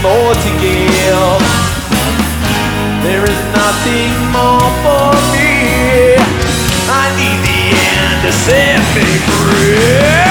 more to give. There is nothing more for me. I need the end to set me free.